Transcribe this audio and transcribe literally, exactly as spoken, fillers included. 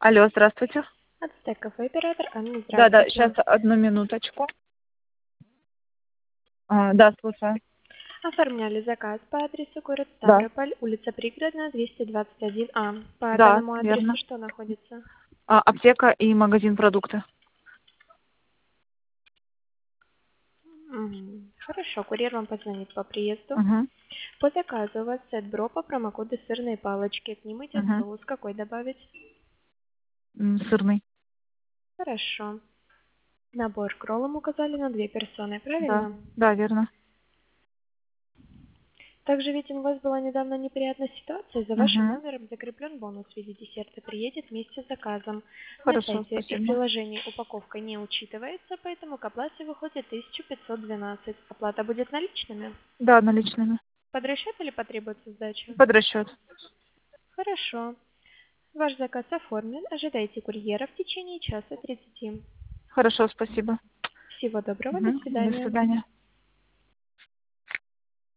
Алло, здравствуйте. Ацтек кафе, оператор Анна, Да, да, здравствуйте. сейчас одну минуточку. А, да, слушаю. Оформляли заказ по адресу город Да, Ставрополь, улица Пригородная, двести двадцать один А. По да, данному адресу верно. что находится? А, аптека и магазин продукты. Мгм. Хорошо, курьер вам позвонит по приезду. Угу, По заказу у вас сет бро по промокоду сырные палочки. К ним идет угу. соус. Какой добавить? Сырный. Хорошо. Набор к роллам указали на две персоны, Да, правильно? да, верно. Также ведь у вас была недавно неприятная ситуация. За вашим Угу. номером закреплен бонус в виде десерта. Приедет вместе с заказом. На Хорошо, сайте и в спасибо. приложении упаковка не учитывается, поэтому к оплате выходит тысяча пятьсот двенадцать. Оплата будет наличными. Да, наличными. Под расчет или потребуется сдача? Под расчет. Хорошо. Ваш заказ оформлен. Ожидайте курьера в течение часа тридцати. Хорошо, спасибо. Всего доброго. До Угу. До свидания. свидания.